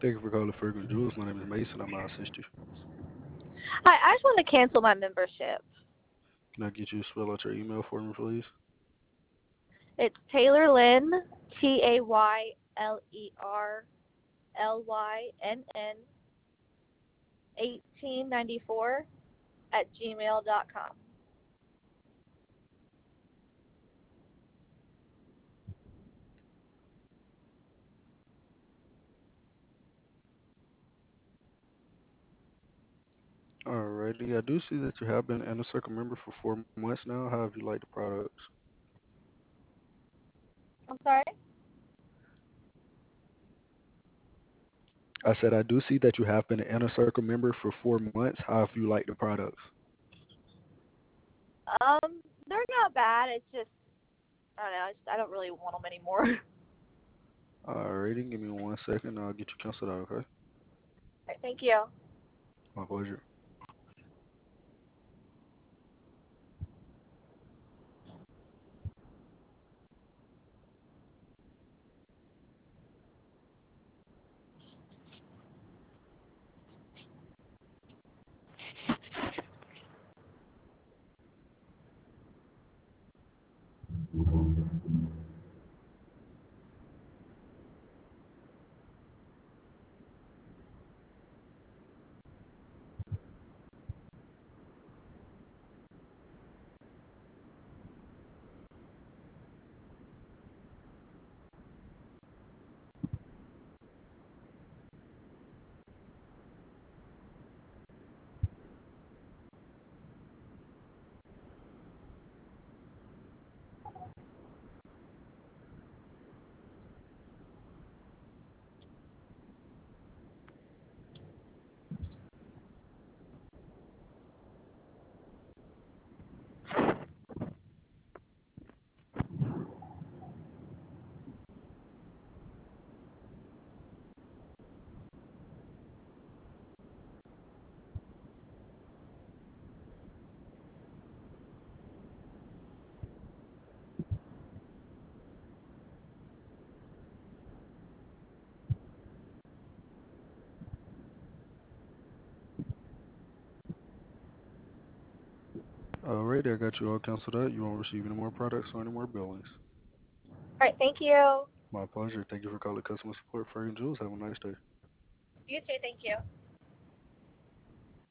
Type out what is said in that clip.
Thank you for calling Fergus Jewels. My name is Mason. I'm going to assist you. Hi, I just want to cancel my membership. Can I get you to spell out your email for me, please? It's Taylor Lynn, TaylerLynn 1894 @gmail.com. Alrighty. I do see that you have been an Inner Circle member for 4 months now. How have you liked the products? I'm sorry? I said I do see that you have been an Inner Circle member for 4 months. How have you liked the products? They're not bad. It's just, I don't know, I don't really want them anymore. All Alrighty. Give me 1 second. I'll get you canceled out, okay? right, thank you. My pleasure. Alrighty. I got you all canceled out. You won't receive any more products or any more billings. All right, thank you. My pleasure. Thank you for calling customer support, Fergus Jewels. Have a nice day. You too, thank you.